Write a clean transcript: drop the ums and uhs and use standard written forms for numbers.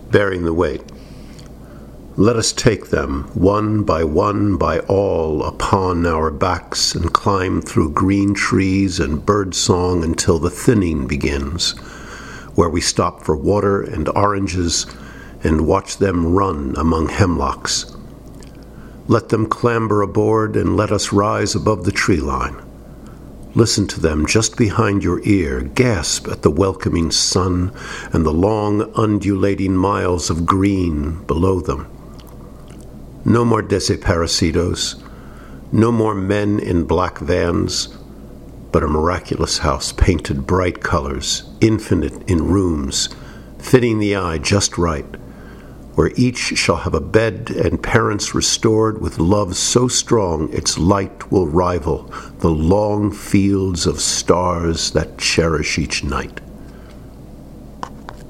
bearing the weight. Let us take them, one, by all, upon our backs, and climb through green trees and bird song until the thinning begins, where we stop for water and oranges and watch them run among hemlocks. Let them clamber aboard and let us rise above the tree line. Listen to them just behind your ear, gasp at the welcoming sun and the long undulating miles of green below them. No more desaparecidos, no more men in black vans, but a miraculous house painted bright colors, infinite in rooms, fitting the eye just right, where each shall have a bed and parents restored with love so strong its light will rival the long fields of stars that cherish each night.